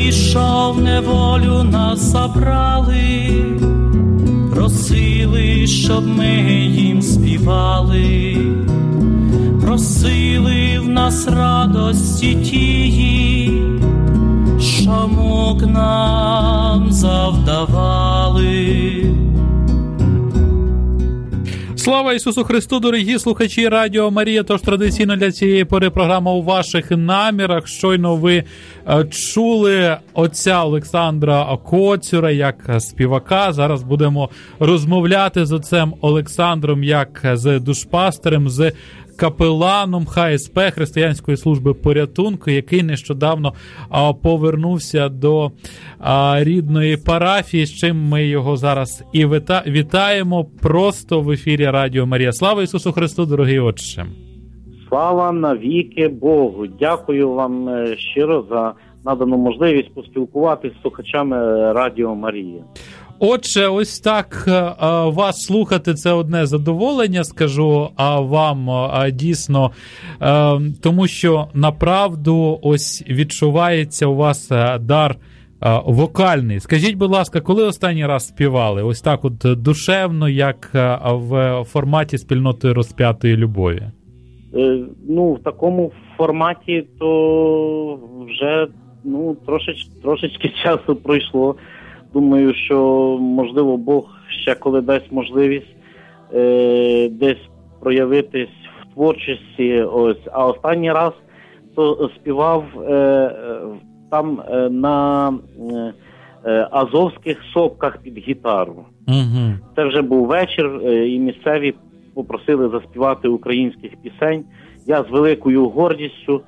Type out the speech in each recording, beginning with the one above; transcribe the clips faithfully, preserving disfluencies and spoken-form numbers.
що в неволю нас забрали, просили, щоб ми їм співали, просили в нас радості тії, що мук нам завдавали. Слава Ісусу Христу, дорогі слухачі Радіо Марія. Тож традиційно для цієї пори програма «У ваших намірах». Щойно ви чули отця Олександра Коцюра як співака. Зараз будемо розмовляти з отцем Олександром як з душпастерем, з капеланом ха ес пе Християнської служби порятунку, який нещодавно а, повернувся до а, рідної парафії, з чим ми його зараз і вита- вітаємо просто в ефірі Радіо Марія. Слава Ісусу Христу, дорогий отче! Слава навіки Богу! Дякую вам щиро за надану можливість поспілкуватися з слухачами Радіо Марія. Отже, ось так а, вас слухати – це одне задоволення, скажу а вам а, дійсно, а, тому що направду ось відчувається у вас дар а, вокальний. Скажіть, будь ласка, коли останній раз співали? Ось так от душевно, як а, в форматі спільноти розп'ятої любові? Е, ну, в такому форматі то вже ну, трошеч, трошечки часу пройшло. Думаю, що, можливо, Бог ще коли дасть можливість е, десь проявитись в творчості. Ось. А останній раз то співав е, там е, на е, азовських сопках під гітару. Угу. Це вже був вечір, е, і місцеві попросили заспівати українських пісень. Я з великою гордістю,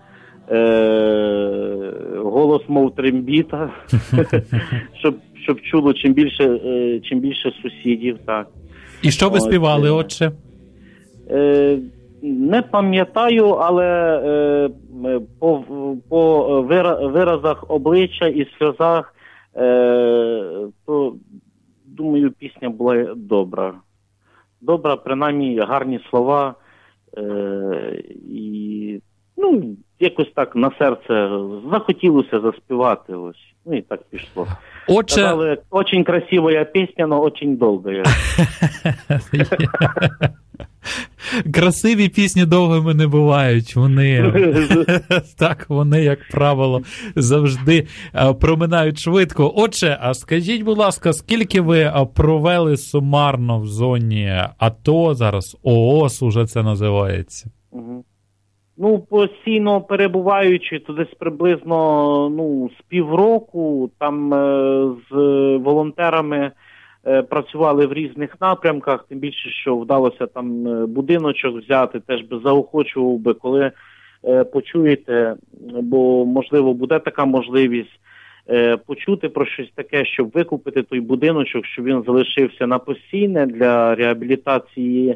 е, голос мов трембіта, щоб щоб чуло чим більше, чим більше сусідів, так. І що ви Ось, співали, отче? Е, не пам'ятаю, але е, по, по виразах обличчя і сльозах, е, то, думаю, пісня була добра. Добра, принаймні, гарні слова. Е, і, ну, якось так на серце захотілося заспівати, ось. Ну і так пішло. Отче... Сказали, очень красивая песня, но очень долгая. Красиві пісні довгими не бувають. Вони, так, вони, як правило, завжди проминають швидко. Отже, а скажіть, будь ласка, скільки ви провели сумарно в зоні АТО, зараз ООС уже це називається? Угу. Ну, постійно перебуваючи, то десь приблизно ну, з півроку, там е, з волонтерами е, працювали в різних напрямках, тим більше, що вдалося там будиночок взяти, теж би заохочував би, коли е, почуєте, бо, можливо, буде така можливість е, почути про щось таке, щоб викупити той будиночок, щоб він залишився на постійне для реабілітації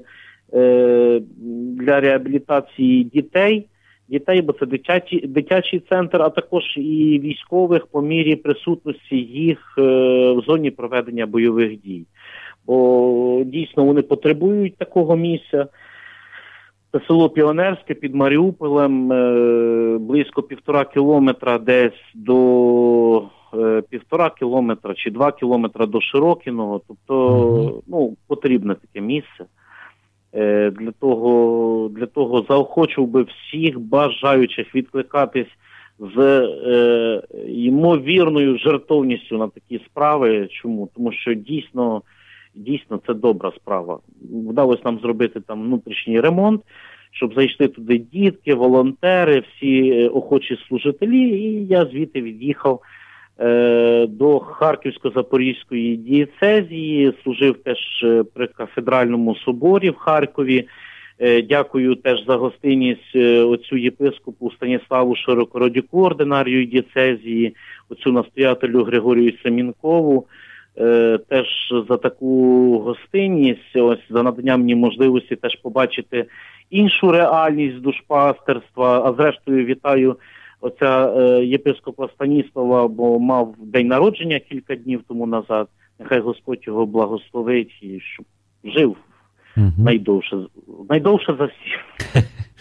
для реабілітації дітей, дітей, бо це дитячий, дитячий центр, а також і військових по мірі присутності їх в зоні проведення бойових дій. Бо дійсно вони потребують такого місця. Це село Піонерське під Маріуполем, близько півтора кілометра десь до півтора кілометра чи два кілометра до Широкіного. Тобто, ну, потрібне таке місце. Для того, для того заохочував би всіх бажаючих відкликатись з е, ймовірною жертовністю на такі справи. Чому? Тому що дійсно, дійсно це добра справа. Вдалося нам зробити там внутрішній ремонт, щоб зайшли туди дітки, волонтери, всі охочі служителі, і я звідти від'їхав е, до Харківсько-Запорізької дієцезії, служив теж при кафедральному соборі в Харкові. Е, дякую теж за гостинність е, оцю єпископу Станіславу Широкородюку, ординарію дієцезії, оцю настоятелю Григорію Семінкову, е, теж за таку гостинність, ось за надання мені можливості теж побачити іншу реальність душпастерства. А зрештою вітаю оця е, єпископа Станіслава, бо мав день народження кілька днів тому назад. Нехай Господь його благословить і щоб жив угу. найдовше, найдовше за всіх.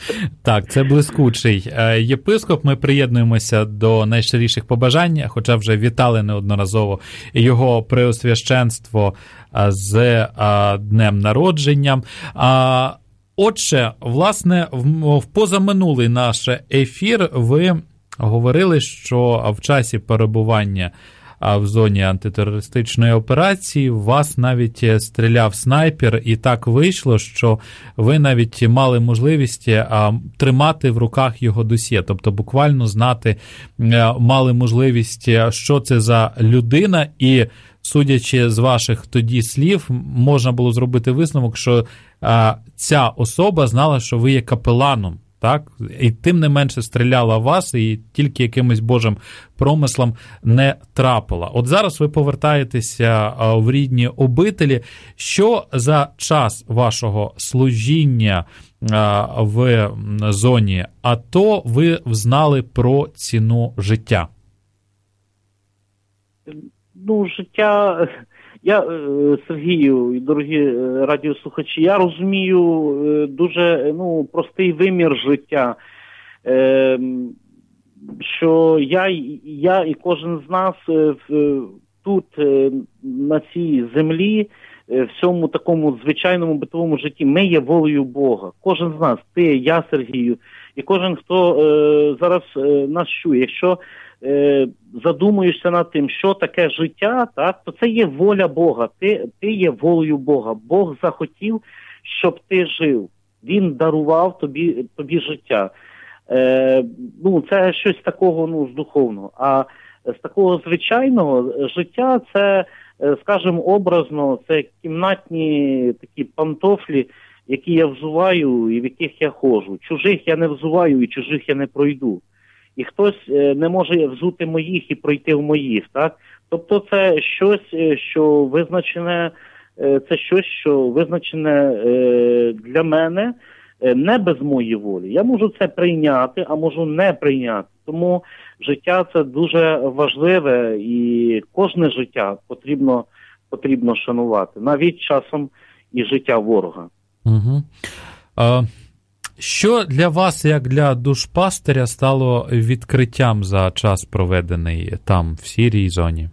Так, це блискучий єпископ. Ми приєднуємося до найщиріших побажань, хоча вже вітали неодноразово його преосвященство з днем народження. Отже, власне, в позаминулий наш ефір ви говорили, що в часі перебування в зоні антитерористичної операції вас навіть стріляв снайпер, і так вийшло, що ви навіть мали можливість тримати в руках його досьє, тобто буквально знати, мали можливість, що це за людина, і судячи з ваших тоді слів, можна було зробити висновок, що ця особа знала, що ви є капеланом. Так? І тим не менше стріляла в вас, і тільки якимось Божим промислом не трапила. От зараз ви повертаєтеся в рідні обителі. Що за час вашого служіння в зоні АТО ви взнали про ціну життя? Ну, життя... Я, Сергію і дорогі радіослухачі, я розумію дуже ну, простий вимір життя, що я, я і кожен з нас тут, на цій землі, в цьому такому звичайному битовому житті, ми є волею Бога. Кожен з нас, ти, я, Сергію, і кожен, хто зараз нас чує, якщо задумуєшся над тим, що таке життя, так, то це є воля Бога. Ти, ти є волею Бога. Бог захотів, щоб ти жив. Він дарував тобі, тобі життя. Е, ну, це щось такого, ну, з духовного. А з такого звичайного життя це, скажімо, образно, це кімнатні такі пантофлі, які я взуваю і в яких я ходжу. Чужих я не взуваю і чужих я не пройду. І хтось не може взути моїх і пройти в моїх, так? Тобто це щось, що визначене, це щось, що визначене для мене не без моєї волі. Я можу це прийняти, а можу не прийняти. Тому життя – це дуже важливе, і кожне життя потрібно, потрібно шанувати. Навіть часом і життя ворога. Угу. А... Що для вас, як для душпастиря, стало відкриттям за час, проведений там, в сірій зоні?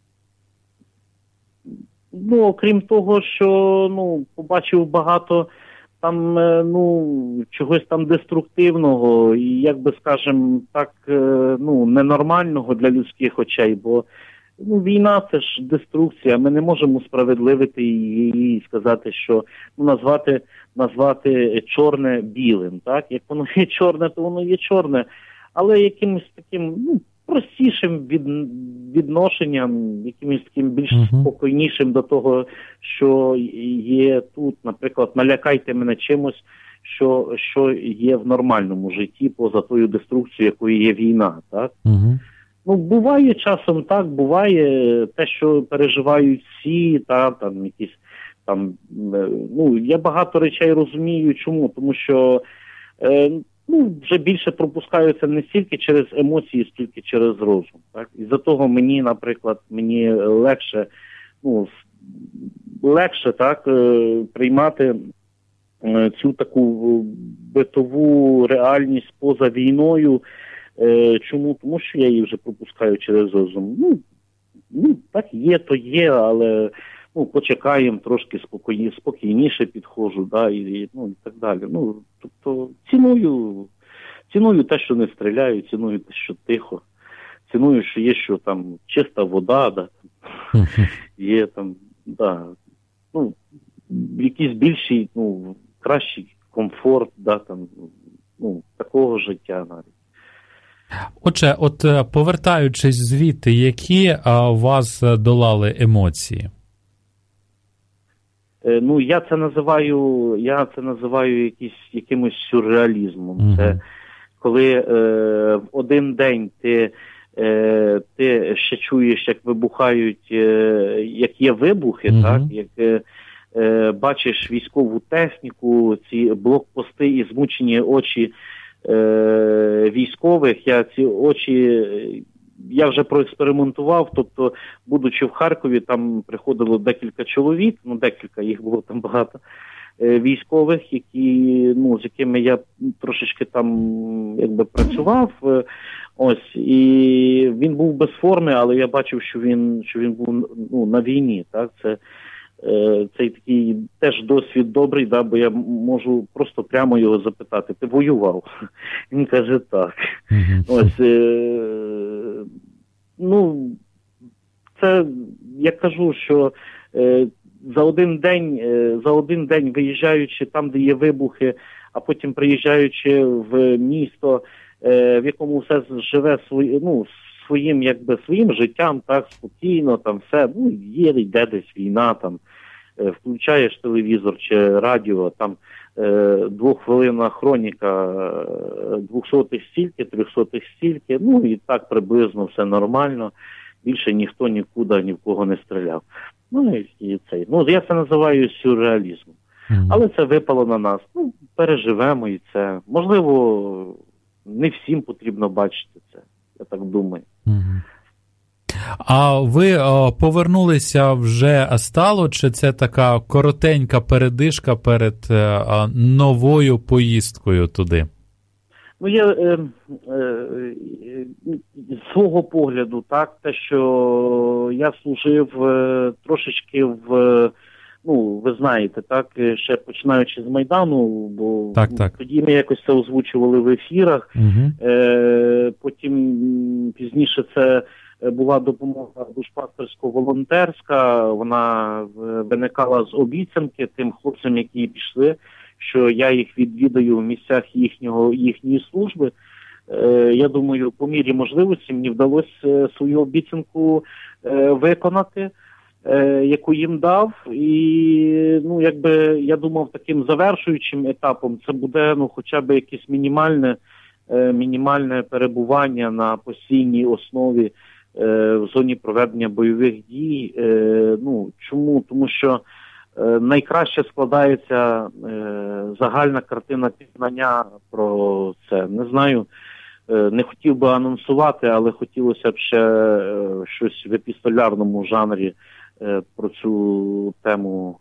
Ну, окрім того, що, ну, побачив багато там, ну, чогось там деструктивного і, як би, скажем, так, ну, ненормального для людських очей, бо, ну, війна – це ж деструкція, ми не можемо справедливити її і сказати, що, ну, назвати, назвати чорне білим, так? Як воно є чорне, то воно є чорне, але якимось таким, ну, простішим від, відношенням, якимось таким більш uh-huh. спокійнішим до того, що є тут, наприклад, налякайте мене чимось, що, що є в нормальному житті, поза тою деструкцією, якою є війна, так? Uh-huh. Ну, буває часом так, буває те, що переживають всі, та, там, якісь, там, ну, я багато речей розумію, чому, тому що, е, ну, вже більше пропускаються не стільки через емоції, скільки через розум, так, і за того мені, наприклад, мені легше, ну, легше, так, е, приймати е, цю таку битову реальність поза війною. Чому? Тому що я її вже пропускаю через розум. Ну, ну так є, то є, але ну, почекаємо, трошки спокій, спокійніше підходжу, да, і, ну, і так далі. Ну, тобто ціную, ціную те, що не стріляю, ціную те, що тихо, ціную, що є, що там чиста вода, да, є там, да, ну, якийсь більший, ну, кращий комфорт, да, там, ну, такого життя навіть. Отже, от повертаючись звідти, які а, вас долали емоції? Е, ну, я це називаю, я це називаю якісь, якимось сюрреалізмом. Uh-huh. Це коли е, в один день ти, е, ти ще чуєш, як вибухають, е, як є вибухи, uh-huh. так, як е, е, бачиш військову техніку, ці блокпости і змучені очі Е, військових, я ці очі, я вже проекспериментував, тобто, будучи в Харкові, там приходило декілька чоловік, ну декілька, їх було там багато, військових, які, ну, з якими я трошечки там якби працював. Ось, і він був без форми, але я бачив, що він, що він був, ну, на війні. Так? Це, е, цей такий теж досвід добрий, да, бо я можу просто прямо його запитати: ти воював? Він каже, так. Mm-hmm. Ось, е, ну, це, я кажу, що е, за один день, е, за один день виїжджаючи там, де є вибухи, а потім приїжджаючи в місто, в якому все живе свої, ну, своїм, якби, своїм життям, так, спокійно, там все, ну, є, йде десь війна, там, включаєш телевізор чи радіо, там, двоххвилинна хроніка, двохсотих стільки, трьохсотих стільки, ну, і так приблизно все нормально, більше ніхто нікуди, ні в кого не стріляв. Ну, і, і цей, ну, я це називаю сюрреалізмом. Mm-hmm. Але це випало на нас, ну, переживемо і це, можливо, не всім потрібно бачити це, я так думаю. Угу. А ви о, повернулися вже стало, чи це така коротенька передишка перед о, новою поїздкою туди? Ну, я е, е, з свого погляду, так, те, що я служив е, трошечки в... Ну, ви знаєте, так, ще починаючи з Майдану, бо так, так. тоді ми якось це озвучували в ефірах, угу. е, потім пізніше це була допомога душпастерсько-волонтерська, вона виникала з обіцянки тим хлопцям, які пішли, що я їх відвідаю в місцях їхнього, їхньої служби. Е, я думаю, по мірі можливості мені вдалося свою обіцянку е, виконати, яку їм дав, і, ну, якби, я думав, таким завершуючим етапом це буде, ну, хоча б якесь мінімальне, мінімальне перебування на постійній основі в зоні проведення бойових дій. Ну, чому? Тому що найкраще складається загальна картина пізнання про це. Не знаю, не хотів би анонсувати, але хотілося б ще щось в епістолярному жанрі про цю тему,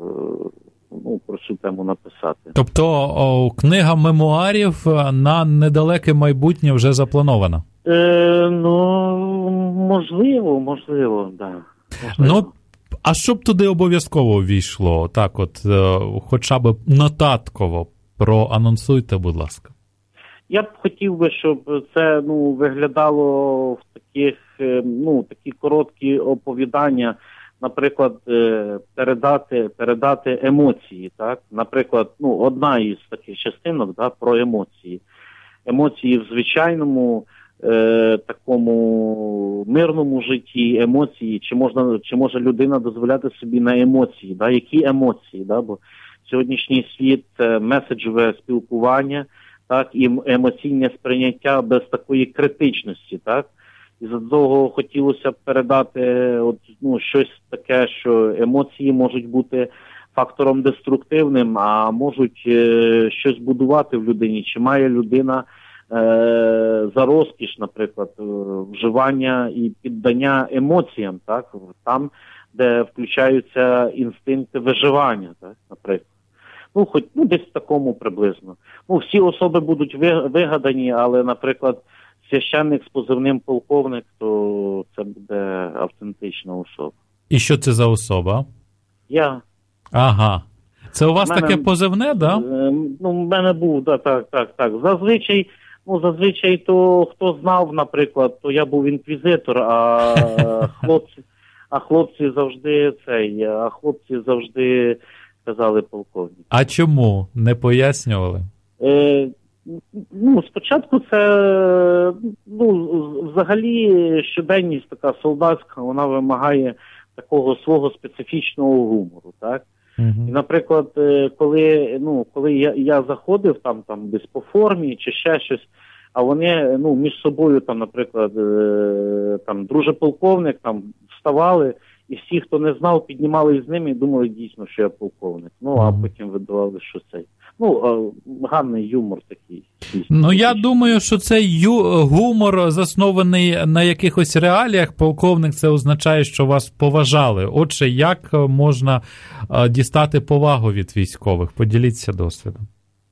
ну, про цю тему написати. Тобто о, книга мемуарів на недалеке майбутнє вже запланована? Е, ну, можливо, можливо, да. Можливо. Ну, а що б туди обов'язково ввійшло? Так от, хоча б нотатково проанонсуйте, будь ласка. Я б хотів би, щоб це, ну, виглядало в таких, ну, такі короткі оповідання, наприклад, передати, передати емоції, так? Наприклад, ну, одна із таких частинок, да, про емоції. Емоції в звичайному е, такому мирному житті, емоції, чи можна, чи може людина дозволяти собі на емоції, да? Які емоції, да? Бо сьогоднішній світ – це меседжове спілкування, так, і емоційне сприйняття без такої критичності, так. І за того хотілося б передати от, ну, щось таке, що емоції можуть бути фактором деструктивним, а можуть е, щось будувати в людині. Чи має людина е, за розкіш, наприклад, вживання і піддання емоціям, так, там, де включаються інстинкти виживання, так, наприклад. Ну, хоч, ну, десь в такому приблизно. Ну, всі особи будуть вигадані, але, наприклад, священник з позивним полковник, то це буде автентична особа. І що це за особа? Я. Ага. Це у вас мене, таке позивне, да? Ну, в мене був, да, так, так, так. Зазвичай, ну, зазвичай, то хто знав, наприклад, то я був інквізитор, а хлопці, а хлопці завжди цей, а хлопці завжди казали полковник. А чому? Не пояснювали? Е, ну, спочатку це, ну, взагалі щоденність така солдатська, вона вимагає такого свого специфічного гумору, так? Uh-huh. І, наприклад, коли, ну, коли я, я заходив там, там десь по формі чи ще щось, а вони, ну, між собою там, наприклад, там, друже полковник, там, вставали, і всі, хто не знав, піднімали з ними і думали дійсно, що я полковник. Ну, а потім видавали, що цей. Ну, гарний юмор такий. Ну, я думаю, що цей ю- гумор заснований на якихось реаліях. Полковник, це означає, що вас поважали. Отже, як можна а, дістати повагу від військових? Поділіться досвідом.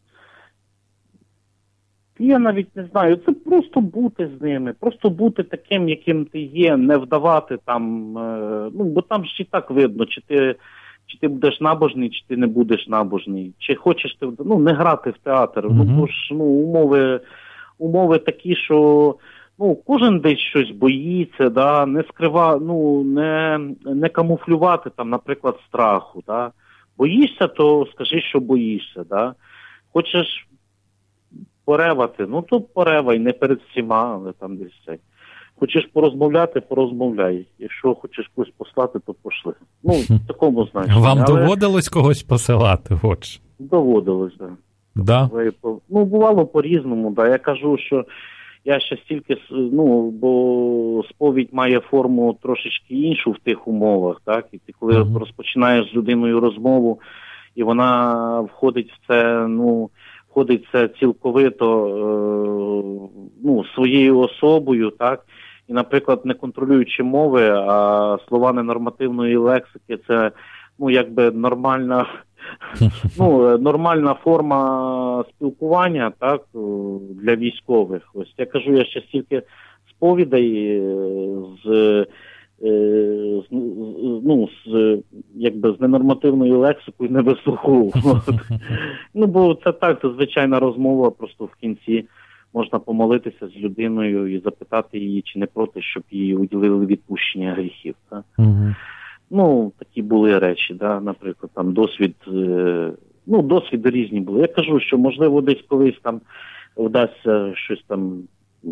Я навіть не знаю, це просто бути з ними, просто бути таким, яким ти є, не вдавати там, е, ну, бо там ж і так видно, чи ти, чи ти будеш набожний, чи ти не будеш набожний, чи хочеш ти, ну, не грати в театр, mm-hmm. ну, бо ж, ну, умови, умови такі, що, ну, кожен десь щось боїться, да, не скрива, ну, не, не камуфлювати там, наприклад, страху, да, боїшся, то скажи, що боїшся, да, хочеш поревати, ну то поревай, не перед всіма, але там десь це. Хочеш порозмовляти, порозмовляй. Якщо хочеш когось послати, то пошли. Ну, в такому значенні. Вам але... доводилось когось посилати, хоч? Доводилось, так. Да. Ну, бувало по-різному, да. Я кажу, що я ще стільки, ну, бо сповідь має форму трошечки іншу в тих умовах, так, і ти коли mm-hmm. розпочинаєш з людиною розмову, і вона входить в це, ну, входить це цілковито е, ну, своєю особою, так, і, наприклад, не контролюючи мови, а слова ненормативної лексики, це, ну, якби нормальна, ну, нормальна форма спілкування, так, для військових. Ось я кажу, я ще стільки сповідей з З, ну, з, якби, з ненормативною лексикою не вислуховував. Ну, бо це так, це звичайна розмова, просто в кінці можна помолитися з людиною і запитати її, чи не проти, щоб їй уділили відпущення гріхів. Так? Uh-huh. Ну, такі були речі, да? Наприклад, там досвід, ну, досвіди різні були. Я кажу, що, можливо, десь колись там вдасться щось там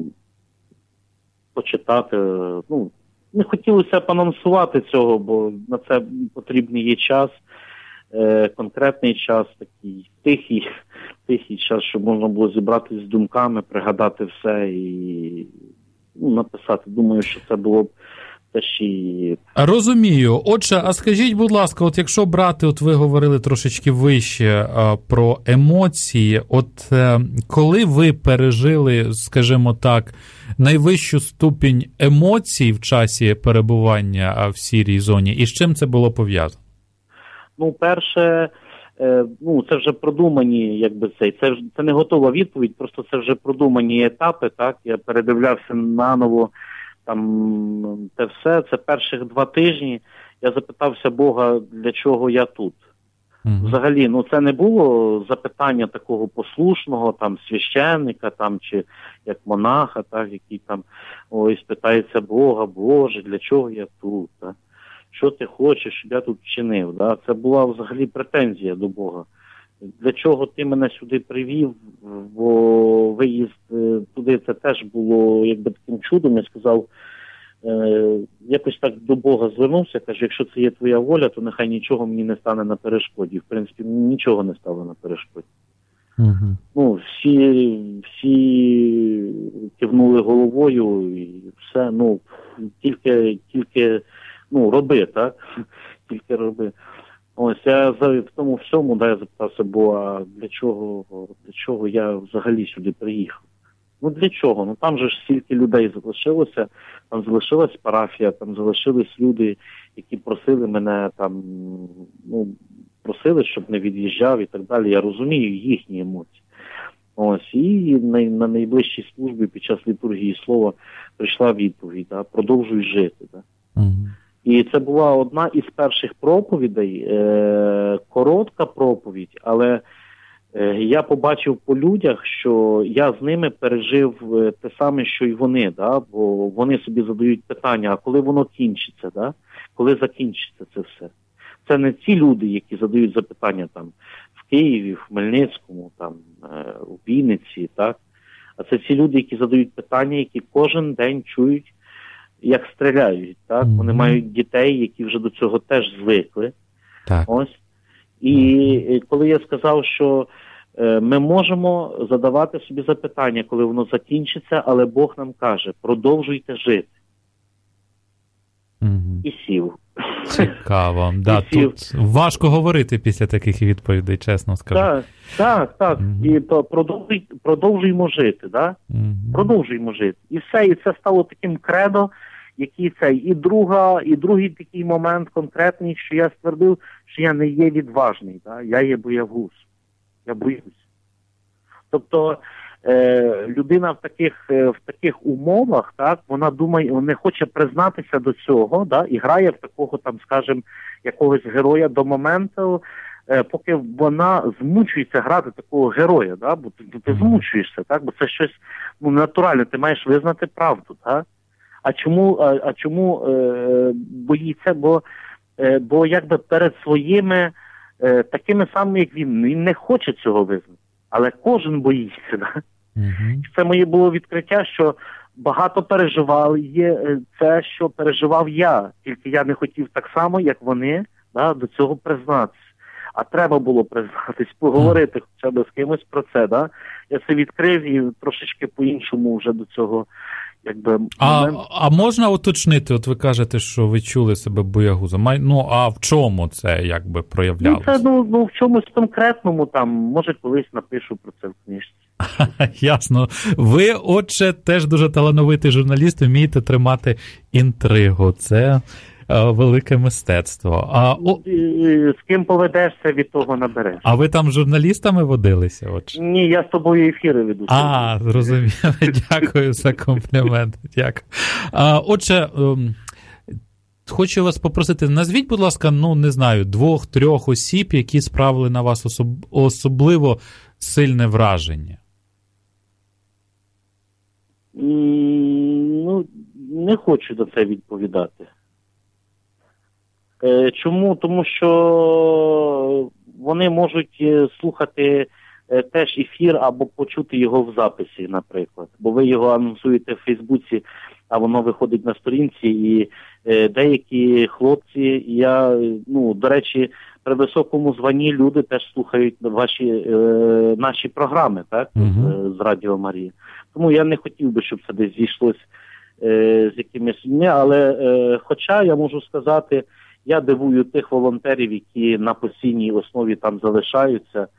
почитати, ну, не хотілося б анонсувати цього, бо на це потрібний є час, е, конкретний час, такий тихий, тихий час, щоб можна було зібратися з думками, пригадати все і, ну, написати. Думаю, що це було б теж і... Розумію. Отже, а скажіть, будь ласка, от якщо брати, от ви говорили трошечки вище а, про емоції, от е, коли ви пережили, скажімо так, найвищу ступінь емоцій в часі перебування в сірій зоні, і з чим це було пов'язано? Ну, перше, е, ну, це вже продумані, якби цей, це, це не готова відповідь, просто це вже продумані етапи, так, я передивлявся наново, там, те все, це перших два тижні, я запитався Бога, для чого я тут. Mm-hmm. Взагалі, ну, це не було запитання такого послушного, там, священника, там, чи як монаха, так, який там, ой, спитається Бога, Боже, для чого я тут, так? Що ти хочеш, щоб я тут вчинив, да? Це була взагалі претензія до Бога. Для чого ти мене сюди привів, бо виїзд туди це теж було якби таким чудом. Я сказав, е, якось так до Бога звернувся, каже, якщо це є твоя воля, то нехай нічого мені не стане на перешкоді. В принципі, нічого не стало на перешкоді. Uh-huh. Ну, всі, всі кивнули головою і все, ну, тільки, тільки, ну, роби, так? Тільки роби. Ось, я в тому всьому, да, я запитався, бо а для чого, для чого я взагалі сюди приїхав? Ну, для чого? Ну, там же ж стільки людей залишилося, там залишилась парафія, там залишились люди, які просили мене там, ну, просили, щоб не від'їжджав і так далі. Я розумію їхні емоції. Ось, і на, на найближчій службі під час літургії слова прийшла відповідь, да, продовжуй жити, да. Угу. І це була одна із перших проповідей, е, коротка проповідь, але е, я побачив по людях, що я з ними пережив те саме, що й вони, да? Бо вони собі задають питання, а коли воно кінчиться, да? Коли закінчиться це все. Це не ці люди, які задають запитання там в Києві, в Хмельницькому, там, е, у Вінниці, так? А це ці люди, які задають питання, які кожен день чують, як стріляють, так? Mm-hmm. Вони мають дітей, які вже до цього теж звикли. Так. Ось. І mm-hmm. коли я сказав, що е, ми можемо задавати собі запитання, коли воно закінчиться, але Бог нам каже, продовжуйте жити. Mm-hmm. І сів. Цікаво. Да, тут важко говорити після таких відповідей, чесно скажу. Так, так, так. Mm-hmm. І то продовжуй, продовжуємо жити, да? Mm-hmm. Продовжуємо жити. І все, і це стало таким кредо, який цей. І друга, і другий такий момент конкретний, що я ствердив, що я не є відважний, да? Я є боягуз. Я боюсь. Тобто е, людина в таких, е, в таких умовах, так, вона думає, не хоче признатися до цього, да, і грає в такого, там, скажімо, якогось героя до моменту, е, поки вона змучується грати такого героя, да, бо ти, ти змучуєшся, так, бо це щось, ну, натуральне, ти маєш визнати правду, так. А чому, а, а чому е, боїться? Бо, е, бо якби перед своїми е, такими самими, як він, він не хоче цього визнати. Але кожен боїться. Да? Uh-huh. Це моє було відкриття, що багато переживали є це, що переживав я. Тільки я не хотів так само, як вони, да, до цього признатися. А треба було признатись, поговорити хоча б з кимось про це. Да? Я це відкрив і трошечки по-іншому вже до цього. Якби, а, момент... а можна уточнити, от ви кажете, що ви чули себе боягузом. Ну, а в чому це якби проявлялося? Ну, це ну, ну, в чомусь конкретному, там, може, колись напишу про це в книжці. Ясно. Ви, отже, теж дуже талановитий журналіст, вмієте тримати інтригу. Це е, велике мистецтво. А, о... З ким поведешся, від того набереш. А ви там з журналістами водилися? Отже? Ні, я з тобою ефіри веду. А, зрозуміло. Дякую за комплімент. Дякую. А, отже, ем, хочу вас попросити, назвіть, будь ласка, ну, не знаю, двох-трьох осіб, які справили на вас особ... особливо сильне враження. Ну, не хочу на це відповідати. Чому? Тому що вони можуть слухати теж ефір або почути його в записі, наприклад. Бо ви його анонсуєте в Фейсбуці, а воно виходить на сторінці, і деякі хлопці, я, ну, до речі, при високому званні люди теж слухають ваші, е, наші програми, так, uh-huh. з, з Радіо Марія. Тому я не хотів би, щоб це десь зійшлось е, з якимись людьми, але е, хоча я можу сказати, я дивую тих волонтерів, які на постійній основі там залишаються.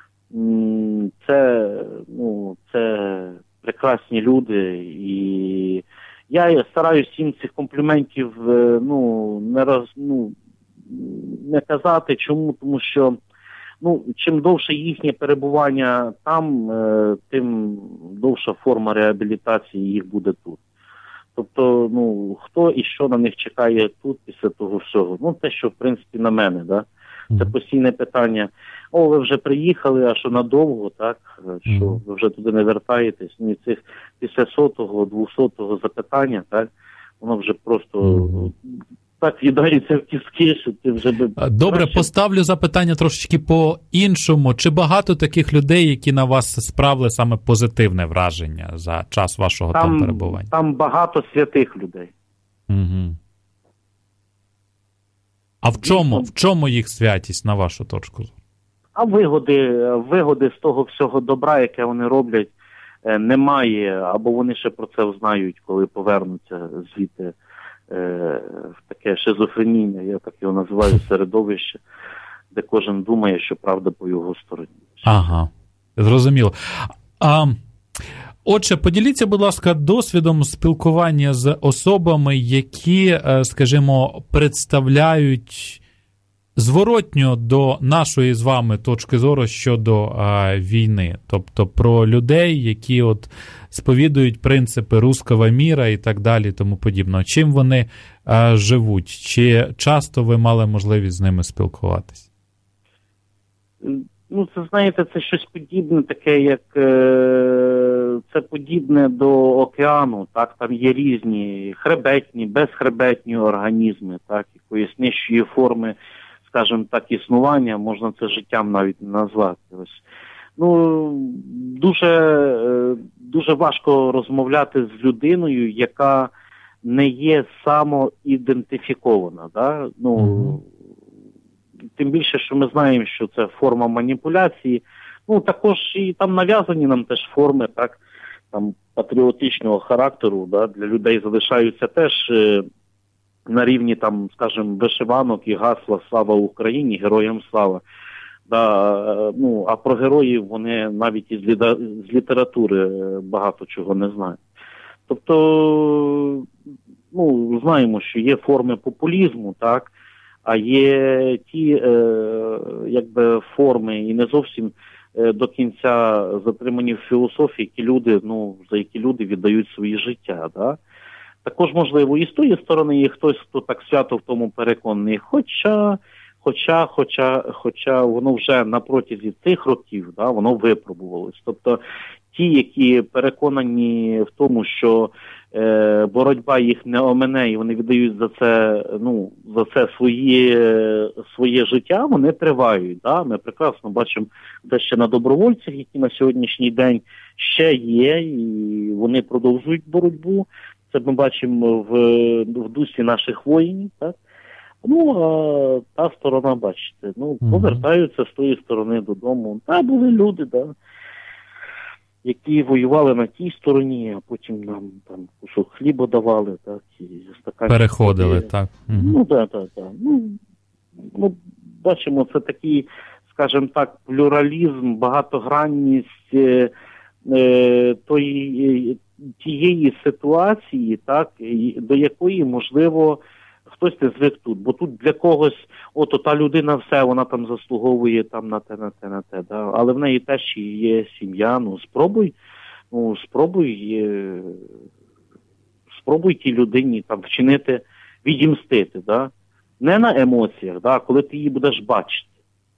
Це, ну, це прекрасні люди, і я стараюсь їм цих компліментів, ну, не роз, ну, не казати. Чому? Тому що, ну, чим довше їхнє перебування там, тим довша форма реабілітації їх буде тут. Тобто, ну, хто і що на них чекає тут після того всього? Ну, те, що, в принципі, на мене, да? Це постійне питання. О, ви вже приїхали, а що надовго, так? Що ви вже туди не вертаєтесь? Ну, і цих після сотого, двохсотого запитання, так? Воно вже просто mm-hmm. так в'їдається в кістки, що ти вже би... Добре, краще... поставлю запитання трошечки по-іншому. Чи багато таких людей, які на вас справили саме позитивне враження за час вашого там, там перебування? Там багато святих людей. Угу. А в чому, в чому їх святість, на вашу точку зору? А вигоди, вигоди з того всього добра, яке вони роблять, немає, або вони ще про це знають, коли повернуться звідти в таке шизофренійне, я так його називаю, середовище, де кожен думає, що правда по його стороні. Ага, зрозуміло. А, отже, поділіться, будь ласка, досвідом спілкування з особами, які, скажімо, представляють зворотньо до нашої з вами точки зору щодо а, війни. Тобто про людей, які от сповідують принципи руского міра і так далі, тому подібно. Чим вони а, живуть? Чи часто ви мали можливість з ними спілкуватись? Ну, це, знаєте, це щось подібне, таке, як е, це подібне до океану, так, там є різні хребетні, безхребетні організми, так, якоїсь нижчої форми, скажімо так, існування, можна це життям навіть не назвати. Ось. Ну, дуже, дуже важко розмовляти з людиною, яка не є самоідентифікована, да? Ну, mm-hmm. Тим більше, що ми знаємо, що це форма маніпуляції. Ну, також і там нав'язані нам теж форми, так, там, патріотичного характеру, да, для людей залишаються теж е, на рівні, там, скажімо, вишиванок і гасла «Слава Україні», «Героям слава». Да, ну, а про героїв вони навіть із з літератури багато чого не знають. Тобто, ну, знаємо, що є форми популізму, так, а є ті, е, якби, форми і не зовсім е, до кінця затримані в філософії, які люди, ну, за які люди віддають свої життя, да. Також, можливо, і з тої сторони є хтось, хто так свято в тому переконаний, хоча... Хоча, хоча, хоча воно вже на протязі цих років, да, воно випробувалось. Тобто ті, які переконані в тому, що е, боротьба їх не омине, і вони віддають за це, ну, за це своє, своє життя, вони тривають. Да? Ми прекрасно бачимо те ще на добровольцях, які на сьогоднішній день ще є, і вони продовжують боротьбу. Це ми бачимо в, в дусі наших воїнів, так? Ну, а та сторона, бачите, ну, повертаються з тої сторони додому. Та були люди, да, які воювали на тій стороні, а потім нам там кусок хліба давали, так, і стаканчик. Переходили, води. так. Угу. Ну, так, так, так. Ну, ну, бачимо, це такий, скажімо так, плюралізм, багатогранність е, е, тої, тієї ситуації, так, до якої, можливо, хтось не звик тут, бо тут для когось, ото та людина все, вона там заслуговує там на те, на те, на те, да? Але в неї теж є сім'я, ну спробуй, ну спробуй, е... спробуй тій людині там вчинити, відімстити, да? Не на емоціях, да? Коли ти її будеш бачити.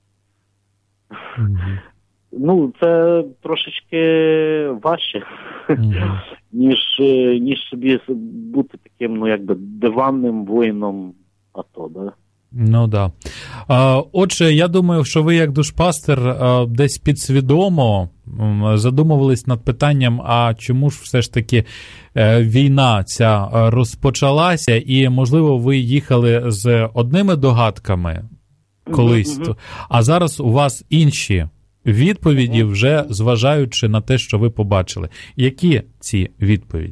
Mm-hmm. Ну, це трошечки важче, mm-hmm. ніж, ніж собі бути таким, ну, якби, диванним воїном АТО, да? Ну, да. А, отже, я думаю, що ви, як душпастер, десь підсвідомо задумувались над питанням, а чому ж все ж таки війна ця розпочалася, і, можливо, ви їхали з одними догадками колись, mm-hmm. а зараз у вас інші відповіді, вже зважаючи на те, що ви побачили. Які ці відповіді?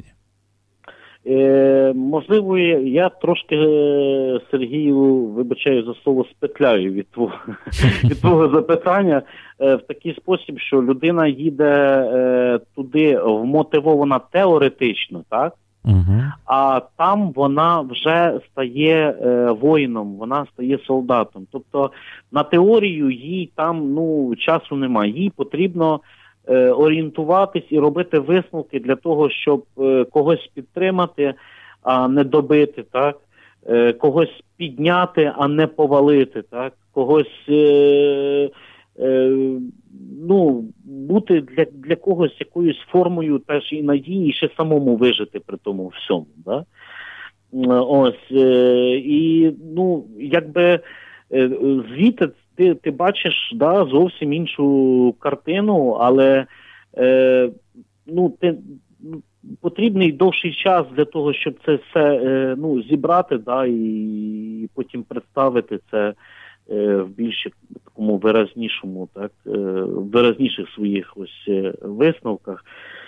Е, можливо, я трошки, Сергію, вибачаю за слово, спетляю від твого, від твого запитання е, в такий спосіб, що людина їде е, туди вмотивована теоретично, так? Угу. А там вона вже стає е, воїном, вона стає солдатом. Тобто на теорію їй там, ну, часу немає. Їй потрібно е, орієнтуватись і робити висновки для того, щоб е, когось підтримати, а не добити, так? Е, когось підняти, а не повалити, так? Когось е, е, ну, бути для, для когось якоюсь формою теж і надії, і ще самому вижити при тому всьому, да? Ось, е, і, ну, якби, е, звідти ти, ти бачиш, да, зовсім іншу картину, але, е, ну, ти, потрібний довший час для того, щоб це все, е, ну, зібрати, да, і потім представити це в більш такому виразнішому, так, в виразніших своїх ось висновках.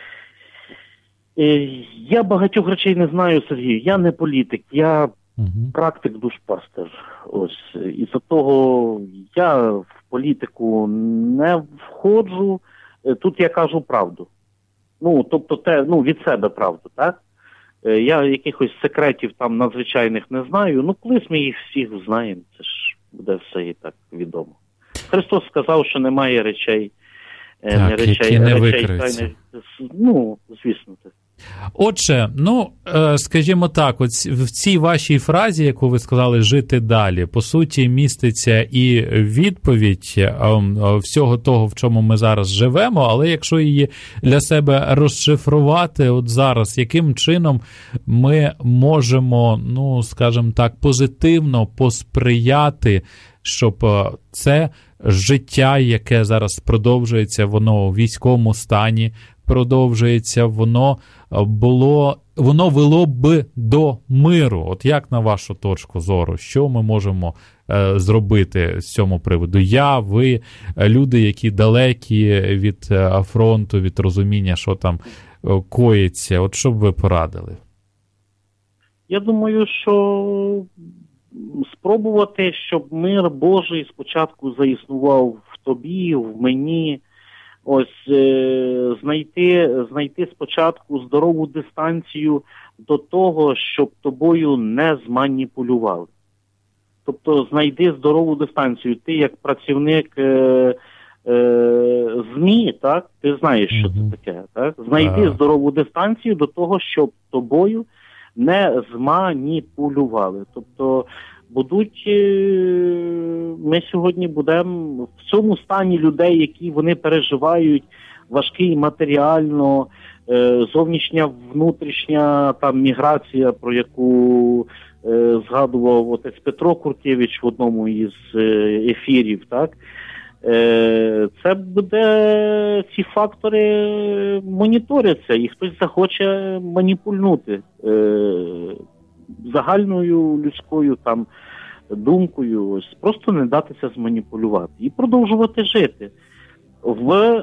Я багатьох речей не знаю, Сергій. Я не політик, я uh-huh. практик душпастер. Ось. І за того я в політику не входжу. Тут я кажу правду. Ну, тобто те, ну, від себе правду, так? Я якихось секретів там надзвичайних не знаю. Ну, колись ми їх всіх знаємо, це ж буде все і так відомо. Христос сказав, що немає речей, так, не речей, які не речей тайних. Ну, звісно, так. Отже, ну, скажімо так, от в цій вашій фразі, яку ви сказали, жити далі, по суті, міститься і відповідь всього того, в чому ми зараз живемо, але якщо її для себе розшифрувати от зараз, яким чином ми можемо, ну, скажімо так, позитивно посприяти, щоб це життя, яке зараз продовжується, воно у військовому стані, продовжується, воно було, воно вело б до миру. От як на вашу точку зору, що ми можемо е, зробити з цього приводу? Я, ви, люди, які далекі від фронту, від розуміння, що там коїться, от що б ви порадили? Я думаю, що спробувати, щоб мир Божий спочатку заіснував в тобі, в мені. Ось е, знайти, знайти спочатку здорову дистанцію до того, щоб тобою не зманіпулювали. Тобто знайди здорову дистанцію. Ти як працівник е, е, ЗМІ, так? Ти знаєш, що це таке, так? Знайди А. здорову дистанцію до того, щоб тобою не зманіпулювали. Тобто будуть, ми сьогодні будемо в цьому стані людей, які вони переживають важкий матеріально, зовнішня, внутрішня там міграція, про яку е, згадував отець Петро Куркевич в одному із ефірів, так? Е, це буде, ці фактори моніторяться, і хтось захоче маніпульнути е, загальною людською там думкою, ось просто не датися зманіпулювати і продовжувати жити в, е,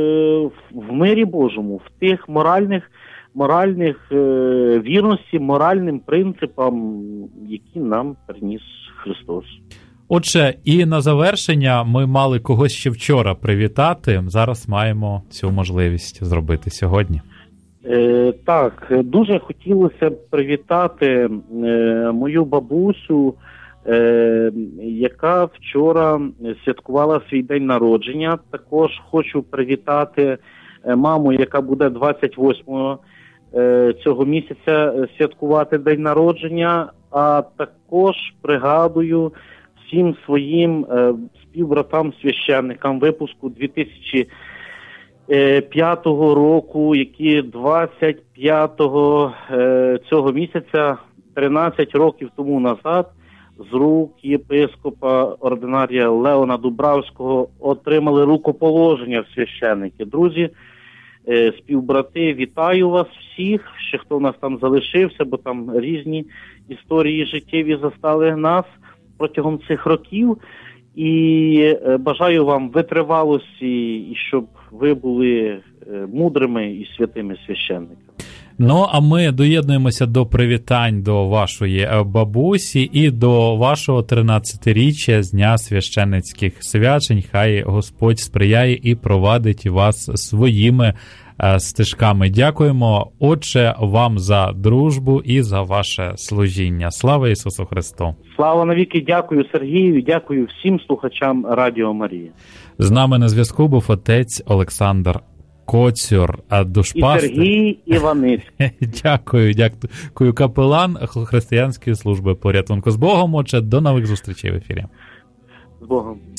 в мирі Божому, в тих моральних, моральних е, вірності, моральним принципам, які нам приніс Христос. Отже, і на завершення ми мали когось ще вчора привітати, зараз маємо цю можливість зробити сьогодні. Е, так, дуже хотілося б привітати е, мою бабусю, е, яка вчора святкувала свій день народження. Також хочу привітати маму, яка буде двадцять восьмого е, цього місяця святкувати день народження, а також пригадую всім своїм е, співбратам-священникам випуску дві тисячі п'ятого року, які двадцять п'ятого е, цього місяця, тринадцять років тому назад, з рук єпископа ординарія Леона Дубравського отримали рукоположення в священники. Друзі, е, співбрати, вітаю вас всіх, ще хто в нас там залишився, бо там різні історії життєві застали нас протягом цих років. І бажаю вам витривалості, і щоб ви були мудрими і святими священниками. Ну, а ми доєднуємося до привітань до вашої бабусі і до вашого тринадцятиріччя з Дня священницьких свячень. Хай Господь сприяє і провадить вас своїми стежками. Дякуємо, Отче, вам за дружбу і за ваше служіння. Слава Ісусу Христу! Слава навіки! Дякую Сергію, дякую всім слухачам Радіо Марія. З нами на зв'язку був отець Олександр Коцюр, душпастер. І Сергій Іваницький. Дякую, дякую. Капелан Християнської служби порятунку. З Богом, Отче, до нових зустрічей в ефірі. З Богом.